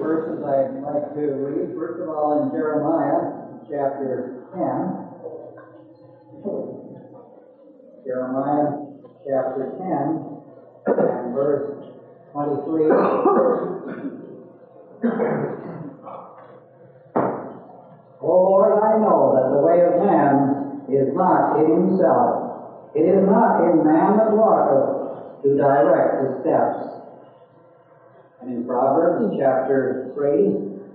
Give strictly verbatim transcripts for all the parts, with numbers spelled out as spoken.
verses I'd like to read. First of all, in Jeremiah chapter ten. Jeremiah chapter ten and verse twenty-three. O Lord, I know that the way of man is not in himself. It is not in man that walketh to direct his steps. And in Proverbs chapter three,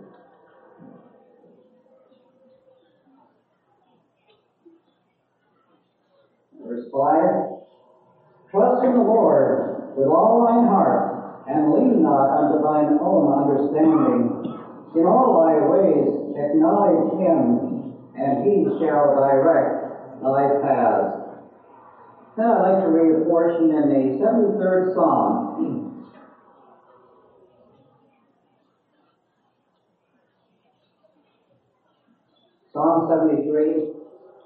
verse five, trust in the Lord with all thine heart, and lean not unto thine own understanding. In all thy ways acknowledge him, and he shall direct thy paths. Now I'd like to read a portion in the seventy-third Psalm. Psalm seventy-three.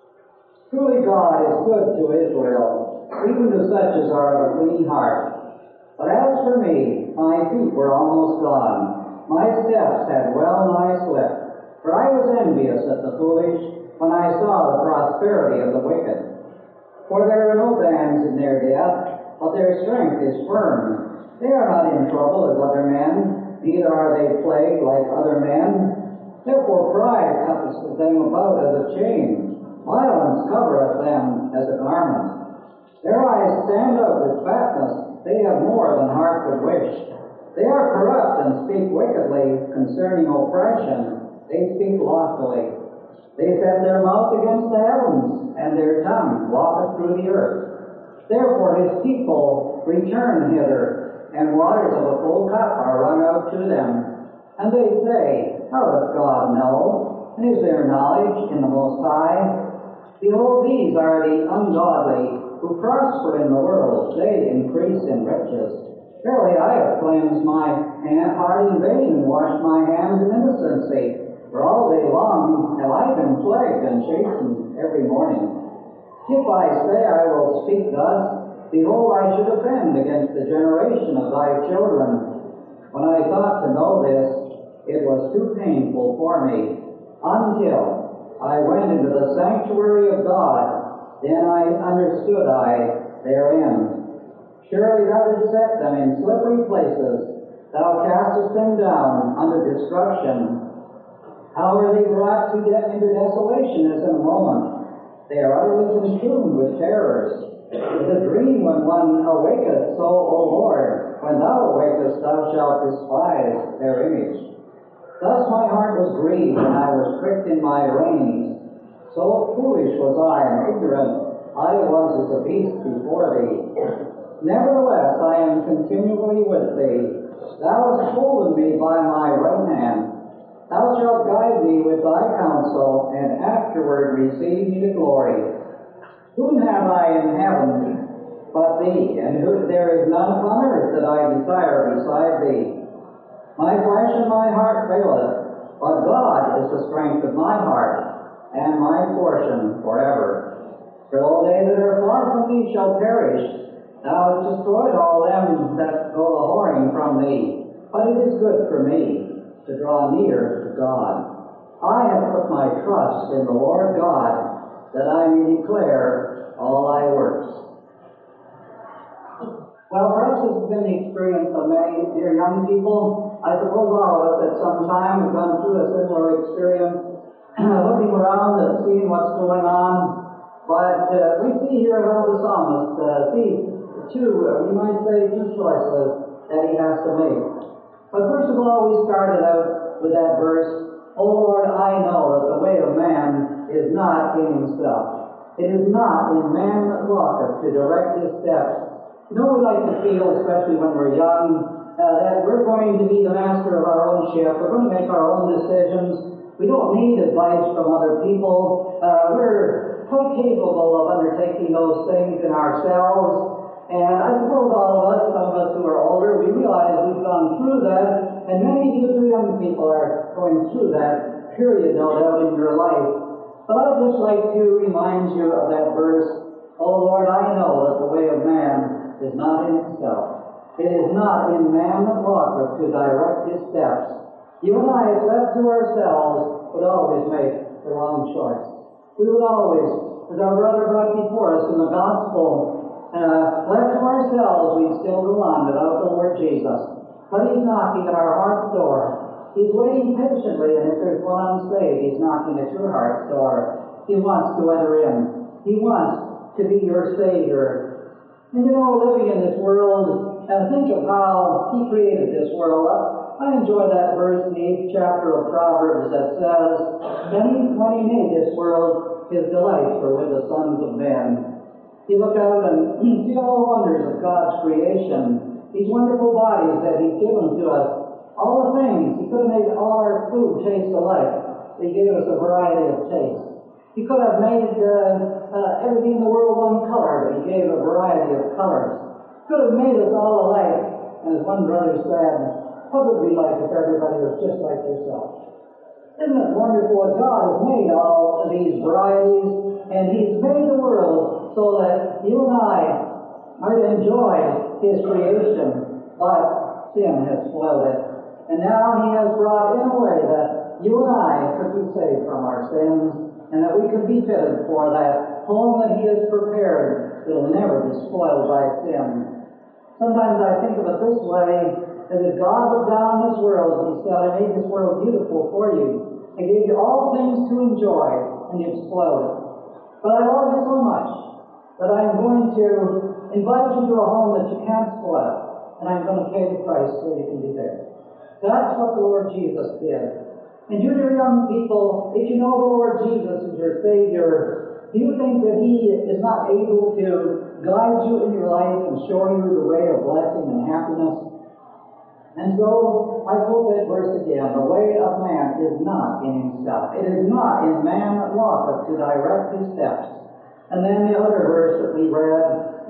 Truly God is good to Israel, even to such as are of a clean heart. But as for me, my feet were almost gone. My steps had well nigh slipped. For I was envious at the foolish when I saw the prosperity of the wicked. For there are no bands in their death, but their strength is firm. They are not in trouble as other men, neither are they plagued like other men. Therefore pride compasseth them about as a chain. Violence covereth them as a garment. Their eyes stand out with fatness. They have more than heart could wish. They are corrupt and speak wickedly concerning oppression. They speak loftily. They set their mouth against the heavens, and their tongue walketh through the earth. Therefore his people return hither, and waters of a full cup are wrung out to them. And they say, how doth God know? And is there knowledge in the Most High? Behold, these are the ungodly, who prosper in the world. They increase in riches. Verily, I have cleansed my heart in vain, and washed my hands in innocency. For all day long have I been plagued and chastened every morning. If I say I will speak thus, behold, I should offend against the generation of thy children. When I thought to know this, it was too painful for me, until I went into the sanctuary of God. Then I understood I therein. Surely thou didst set them in slippery places. Thou castest them down unto destruction. How are they brought to de- into desolation as in a moment? They are utterly consumed with terrors. With a dream when one awaketh, so, O Lord, when thou awakest, thou shalt despise their image. Thus my heart was grieved, and I was pricked in my reins. So foolish was I, and ignorant I was as a beast before thee. Nevertheless, I am continually with thee. Thou hast holden me by my right hand. Thou shalt guide me with thy counsel, and afterward receive me to glory. Whom have I in heaven but thee? And who, there is none upon earth that I desire beside thee. My flesh and my heart faileth, but God is the strength of my heart, and my portion forever. For all they that are far from thee shall perish. Thou hast destroyed all them that go a-whoring from thee. But it is good for me to draw near to God. I have put my trust in the Lord God, that I may declare all thy works. Well, perhaps this has been the experience of many dear young people. I suppose all of us at some time have gone through a similar experience, looking around and seeing what's going on. But uh, we see here how the psalmist uh, sees two, uh, we might say, two choices that he has to make. But first of all, we started out with that verse, O Lord, I know that the way of man is not in himself. It is not in man that walketh to direct his steps. You know, we like to feel, especially when we're young, uh, that we're going to be the master of our own ship. We're going to make our own decisions. We don't need advice from other people. Uh, we're quite capable of undertaking those things in ourselves. And I suppose all of us, some of us who are older, we realize we've gone through that, and many of you two young people are going through that period, no doubt, in your life. But I'd just like to remind you of that verse, O Lord, I know that the way of man is not in himself. It is not in man that walketh to direct his steps. You and I, if left to ourselves, would always make the wrong choice. We would always, as our brother brought before us in the gospel, uh, left to ourselves, we'd still go on without the Lord Jesus. But He's knocking at our heart's door. He's waiting patiently, and if there's one unsaved, He's knocking at your heart's door. He wants to enter in. He wants to be your Savior. And you know, living in this world, and think of how He created this world. I enjoy that verse in the eighth chapter of Proverbs that says, Then when He made this world, His delights were with the sons of men. You look out and you see all the wonders of God's creation, these wonderful bodies that He's given to us, all the things. He could have made all our food taste alike. He gave us a variety of tastes. He could have made uh, uh, everything in the world one color, but He gave a variety of colors. He could have made us all alike. And as one brother said, what would it be like if everybody was just like yourself? Isn't it wonderful that God has made all of these varieties, and He's made the world so that you and I might enjoy His creation, but sin has spoiled it. And now He has brought in a way that you and I could be saved from our sins, and that we could be fitted for that home that He has prepared that will never be spoiled by sin. Sometimes I think of it this way, that if God looked down on this world and He said, I made this world beautiful for you, I gave you all things to enjoy, and you've spoiled it. But I love you so much that I'm going to invite you to a home that you can't spoil, and I'm going to pay the price so you can be there. That's what the Lord Jesus did. And you, dear young people, if you know the Lord Jesus as your Savior, do you think that He is not able to guide you in your life and show you the way of blessing and happiness? And so, I quote that verse again, the way of man is not in himself. It is not in man that walketh to direct his steps. And then the other verse that we read,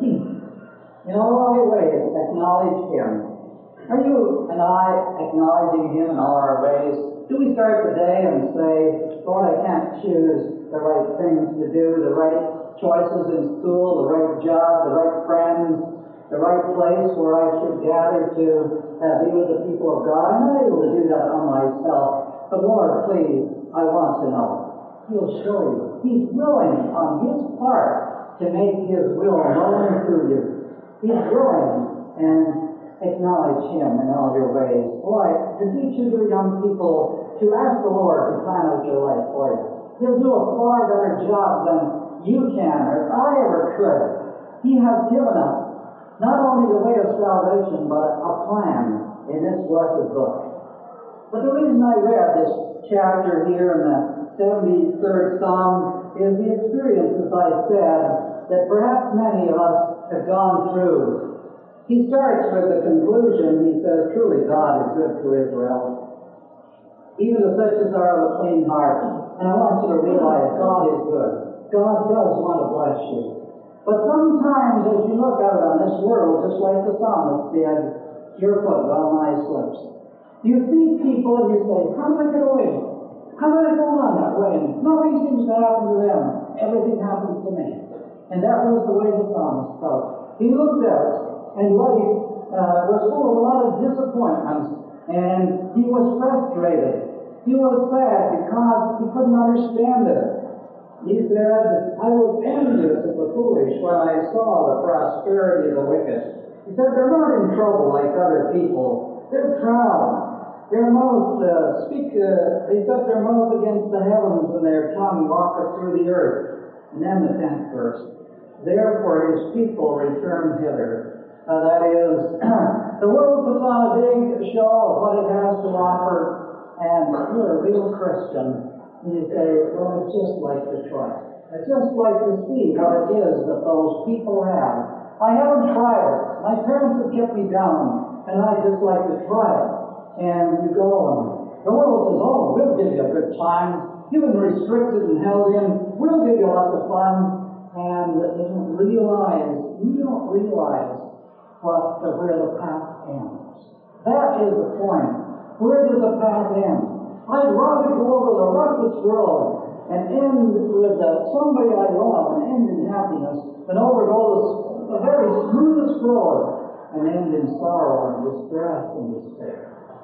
in all thy ways acknowledge Him. Are you and I acknowledging Him in all our ways? Do we start the day and say, Lord, I can't choose the right things to do, the right choices in school, the right job, the right friends, the right place where I should gather to uh, be with the people of God? I'm not able to do that on myself. But Lord, please, I want to know. He'll show you. He's willing on His part to make His will known to you. He's willing, and acknowledge Him in all your ways. Boy, to teach you, dear young people, to ask the Lord to plan out your life for you. He'll do a far better job than you can or I ever could. He has given us not only the way of salvation, but a plan in this blessed book. But the reason I read this chapter here in the seventy-third Psalm is the experience, as I said, that perhaps many of us have gone through. He starts with the conclusion. He says, truly God is good to Israel, even to such as are of a clean heart. And I want you to realize God is good. God does want to bless you. But sometimes as you look out on this world, just like the psalmist did, your foot well nigh slips. You see people and you say, how did I get away? How did I go on that way? And nothing seems to happen to them. Everything happens to me. And that was the way the psalmist felt. He looked out, and life uh, was full of a lot of disappointments, and he was frustrated. He was sad because he couldn't understand it. He said, I was envious of the foolish when I saw the prosperity of the wicked. He said, they're not in trouble like other people. They're proud. Their mouth uh, speak, uh, they set their mouth against the heavens, and their tongue walketh through the earth. And then the tenth verse. Therefore his people return hither. Uh, that is, the world puts on a big show of what it has to offer, and you're a real Christian. And you say, well, it's just like to try. It's just like to see what it is that those people have. I haven't tried it. My parents have kept me down, and I just like to try it. And you go and the world says, oh, we'll give you a good time. You've been restricted and held in. We'll give you lots of fun. And you don't realize, you don't realize what the, where the path ends. That is the point. Where does the path end? I'd rather go over the roughest road and end with uh, somebody I love and end in happiness than overgo the, the very smoothest road and end in sorrow and distress and despair.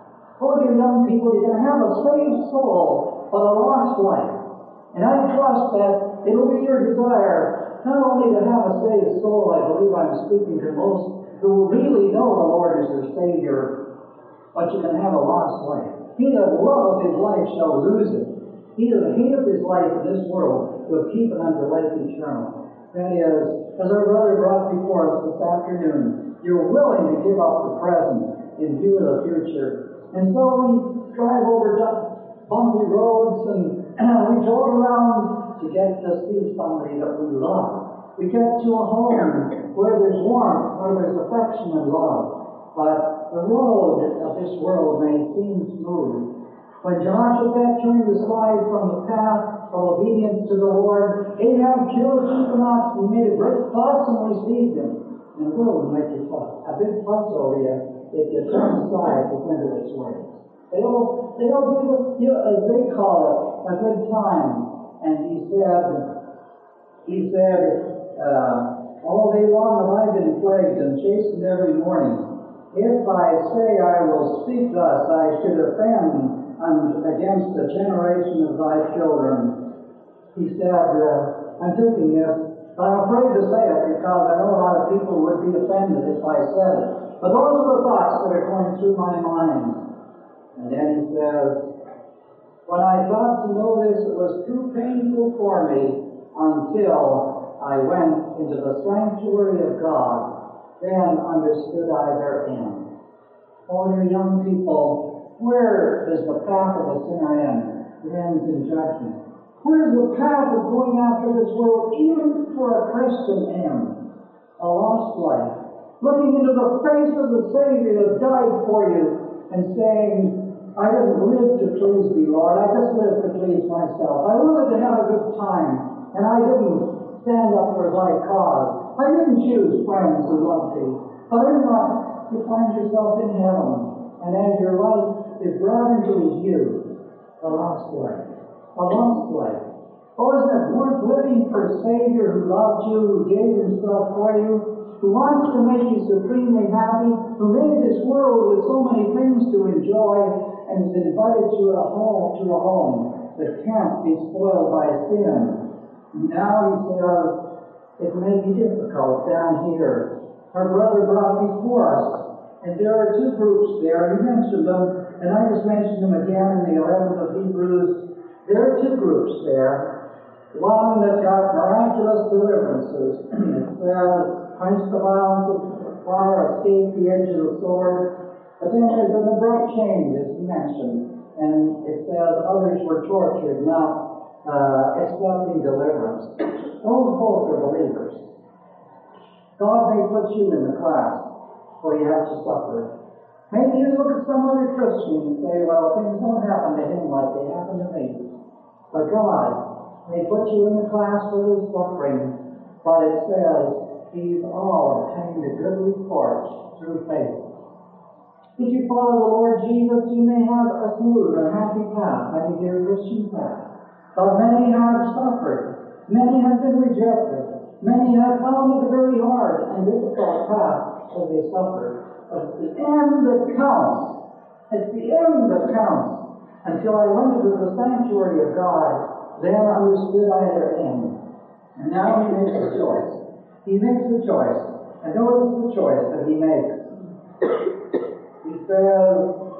Oh, dear young people, you can have a saved soul, but a lost life. And I trust that it'll be your desire not only to have a saved soul, I believe I'm speaking to most who really know the Lord as their Savior, but you can have a lost life. He that loveth his life shall lose it. He that hateth his life in this world will keep it unto life eternal. That is, as our brother brought before us this afternoon, you're willing to give up the present in view of the future. And so we drive over bumpy roads and we drove around to get to see somebody that we love. We get to a home where there's warmth, where there's affection and love. But the road of this world may seem smooth. When Jehoshaphat turned aside from the path of obedience to the Lord, Ahab killed a chief and ox and made a great fuss and received him. And the world will make you fuss, a big fuss over you if you turn aside to go into its ways. They'll, they'll give you, as they call it, a good time. And he said, he said, uh, all day long have I been plagued and chastened every morning. If I say I will speak thus, I should offend against the generation of thy children. He said, uh, I'm thinking this, but I'm afraid to say it because I know a lot of people would be offended if I said it. But those are the thoughts that are going through my mind. And then he says, when I got to know this, it was too painful for me until I went into the sanctuary of God. Then understood I their end. Oh, dear young people, where does the path of a sinner end? It ends in judgment. Where does the path of going after this world, even for a Christian, end? A lost life. Looking into the face of the Savior that died for you and saying, I didn't live to please thee, Lord. I just lived to please myself. I wanted to have a good time, and I didn't stand up for thy cause. I didn't choose friends who loved thee. But in that, you find yourself in heaven, and as your life is brought into review, a lost life. A lost life. Oh, isn't it worth living for a Savior who loved you, who gave himself for you, who wants to make you supremely happy, who made this world with so many things to enjoy, and is invited to a home, to a home that can't be spoiled by sin. Now he says, it may be difficult down here. Our brother brought before us, and there are two groups there. He mentioned them, and I just mentioned them again in the eleventh of Hebrews. There are two groups there. One that got miraculous deliverances. It says, quench the violence of fire, escape the edge of the sword. But then there's an abrupt change, as he mentioned, and it says others were tortured, not uh, accepting deliverance. Those both are believers. God may put you in the class where you have to suffer. Maybe you look at some other Christian and say, well, things don't happen to him like they happen to me. But God may put you in the class where there's suffering, but it says, these all obtained a good report through faith. If you follow the Lord Jesus, you may have a smooth and happy path, many dear Christian path. But many have suffered. Many have been rejected. Many have found it a very hard and difficult path as they suffer. But it's the end that counts. It's the end that counts. Until I went into the sanctuary of God, then understood I their end. And now he makes a choice. He makes a choice. And notice the choice that he makes. He says,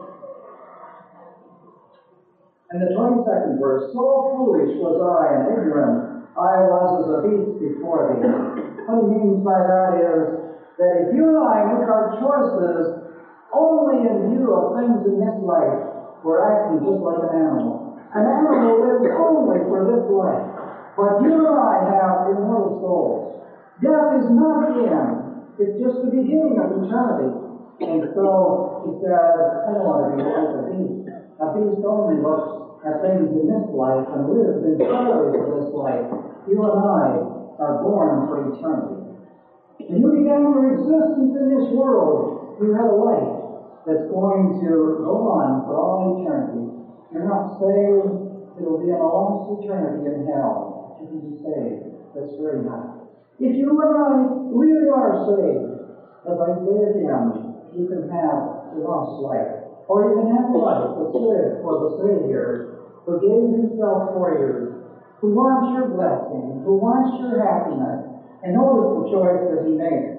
in the twenty-second verse, so foolish was I and ignorant, I was as a beast before thee. What he means by that is that if you and I make our choices only in view of things in this life, we're acting just like an animal. An animal lives only for this life. But you and I have immortal souls. Death is not the end. It's just the beginning of eternity. And so he says, I don't want to be like a beast. A beast only looks at things in this life and lives entirely for this life. You and I are born for eternity. When you began your existence in this world, you had a life that's going to go on for all eternity. You're not saved. It'll be in a lost eternity in hell. You can be saved. That's very nice. If you and I really are saved, as I say again, you can have a lost life. Or you can have a life that's lived for the Savior, who gave himself for you, who wants your blessing, who wants your happiness. And notice the choice that he makes.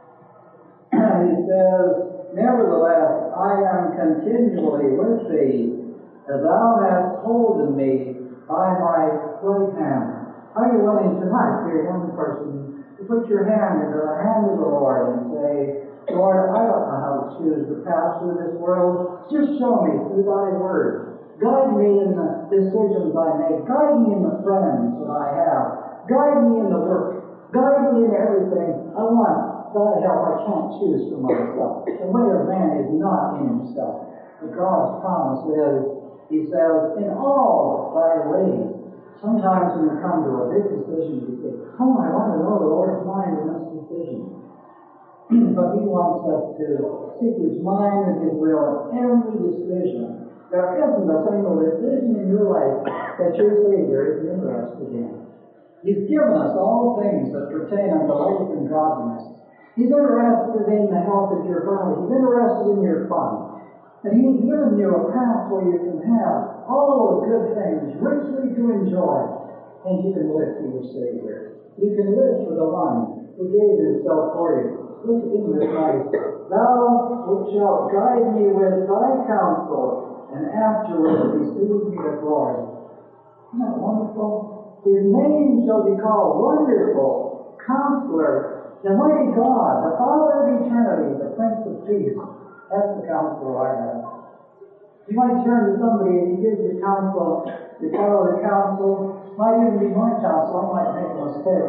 He says, nevertheless, I am continually with thee, as thou hast holden me by my right hand. Are you willing tonight, dear young person, to put your hand into the hand of the Lord and say, Lord, I don't know how to choose the path through this world. Just show me through thy word. Guide me in the decisions I make. Guide me in the friends that I have. Guide me in the work. Guide me in everything. I want thy help. I can't choose for myself. The way of man is not in himself. But God's promise is, he says, in all thy ways. Sometimes when you come to a big decision, you say, oh, I want to know the Lord's mind in this decision. But he wants us to seek his mind and his will in every decision. There isn't a single decision in your life that your Savior isn't interested in. He's given us all things that pertain unto life and godliness. He's interested in the health of your body. He's interested in your fun. And he's given you a path where you can have all the good things richly to enjoy. And you can live for your Savior. You can live for the one who gave himself for you. Look at him this night. Thou shalt guide me with thy counsel, and afterward receive me to glory. Isn't that wonderful? His name shall be called Wonderful, Counselor, the Mighty God, the Father of eternity, the Prince of Peace. That's the counselor I have. You might turn to somebody and he gives you counsel. You follow the counsel. Might even be my counsel. I might make a mistake.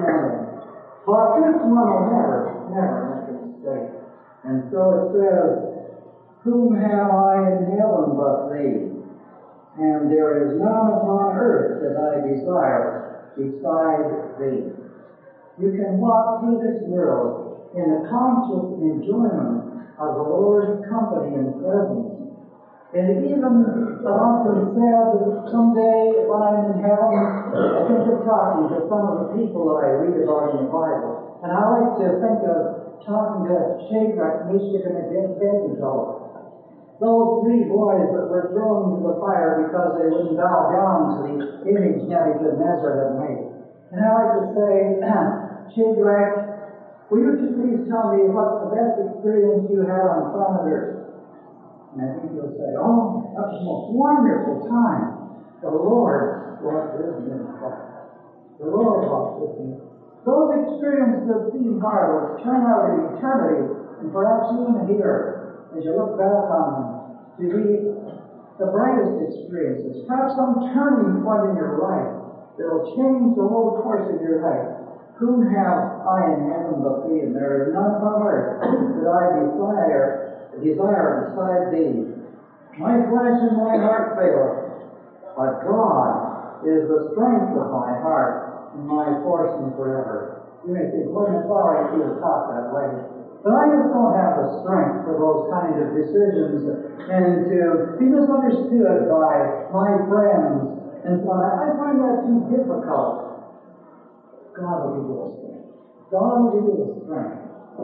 But this one will never, never make a mistake. And so it says, whom have I in heaven but thee? And there is none upon earth that I desire beside thee. You can walk through this world in the conscious enjoyment of the Lord's company and presence. And even I've often said that someday when I'm in heaven, I think of talking to some of the people that I read about in the Bible. And I like to think of talking to Shadrach, Meshach, and Abednego. Those three boys that were thrown into the fire because they wouldn't bow down to the image Nebuchadnezzar had made. And I like to say, Shadrach, will you please tell me what's the best experience you had on planet Earth? And I think he'll say, oh, that was the most wonderful time. The Lord walked with me in the fire. The Lord walked with me. Those experiences that seem hard will turn out in eternity, and perhaps even here, as you look back on them, to be the brightest experiences. Perhaps some turning point in your life that will change the whole course of your life. Whom have I in heaven but thee? And there is none on earth that I desire, desire beside thee. My flesh and my heart faileth, but God is the strength of my heart and my portion forever. You may think, well, it's all right to talk that way. But I just don't have the strength for those kind of decisions and to be misunderstood by my friends. And so I find that too difficult. God will give you the strength. God will give you the strength.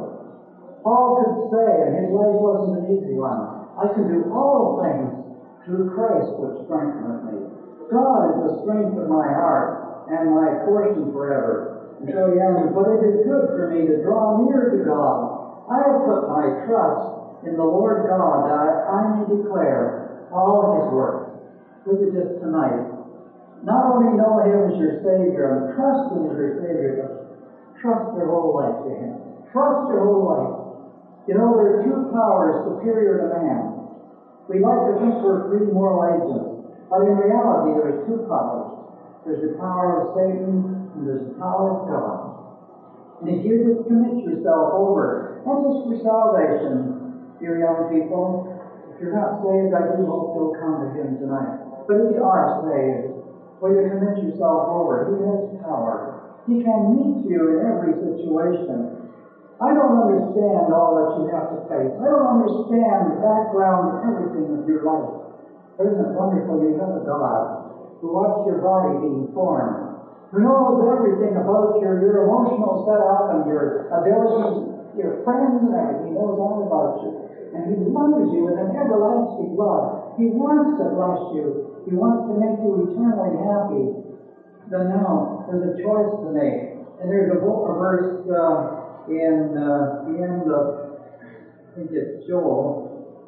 Paul could say, and his life wasn't an easy one, I can do all things through Christ which strengtheneth me. God is the strength of my heart and my portion forever. And so, yeah, but it is good for me to draw near to God. I have put my trust in the Lord God that I may declare all his works. Look at this tonight. Not only know him as your Savior and trust him as your Savior, but trust your whole life to him. Trust your whole life. You know, there are two powers superior to man. We like to think we're free moral agents, but in reality there's two powers. There's the power of Satan and there's the power of God. And if you just commit yourself over, not just for salvation, dear young people, if you're not saved, I do hope you'll come to him tonight. But if you are saved, will you commit yourself over? He has power. He can meet you in every situation. I don't understand all that you have to face. I don't understand the background of everything of your life. But isn't it wonderful you have a God who watched your body being formed, who knows everything about your, your emotional setup and your abilities your friends and everything. He knows all about you. And He loves you with an everlasting love. He wants to bless you. He wants to make you eternally happy. But now, there's a choice to make. And there's a, a verse uh, in uh, the end of, I think it's Joel.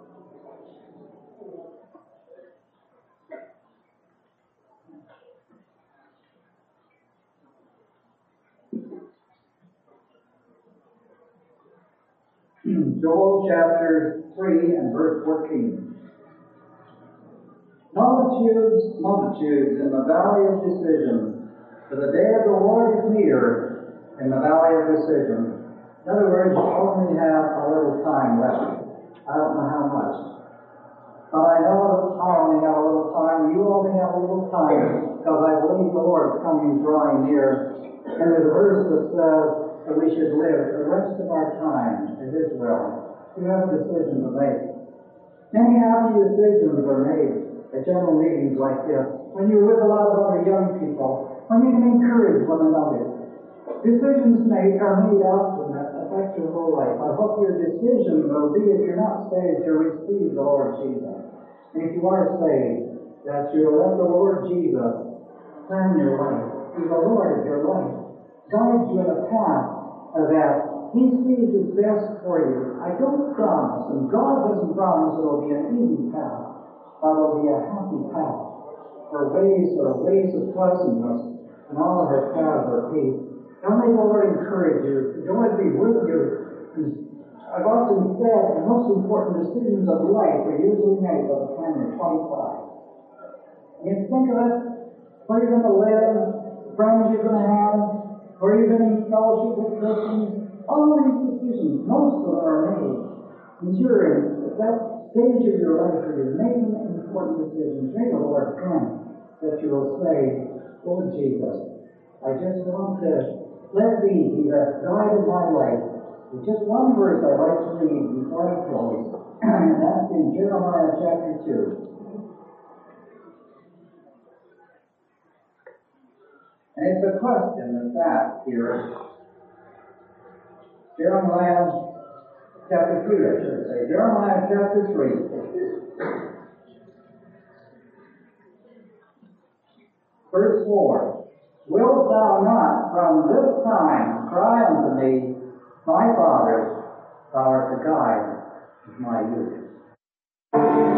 Joel chapter three and verse fourteen. Multitudes, multitudes in the valley of decision, for the day of the Lord is near in the valley of decision. In other words, you only have a little time left. I don't know how much. But I know that I only have a little time. You only have a little time, because I believe the Lord is coming drawing near. And there's a verse that says that we should live the rest of our time in His will. You have a decision to make. Many happy decisions are made at general meetings like this, when you're with a lot of other young people, when you can encourage one another. Decisions made are made often that affect your whole life. I hope your decision will be, if you're not saved, to receive the Lord Jesus. And if you are saved, that you'll let the Lord Jesus plan your life. Be the Lord of your life. Guide you in a path that He sees is best for you. I don't promise, and God doesn't promise it'll be an easy path, but it'll be a happy path. Her ways are ways of pleasantness, and all of her paths are peace. Now may the Lord encourage you. The Lord be with you. I've often said the most important decisions of life are usually made by the time you're twenty-five. And you think of it, where you're going to live, the friends you're going to have, where you've been in fellowship with Christians, all these decisions, most of them are made. And you're in that stage of your life where you're making important decisions. May the Lord grant that you will say, Lord Jesus, I just want to let Thee be the guide of my life. There's just one verse I'd like to read before I close, and that's in Jeremiah chapter two. And it's a question that's asked here. Jeremiah chapter three, I should say. Jeremiah chapter three. Verse four. Wilt thou not from this time cry unto me, my fathers, thou art the guide of my youth?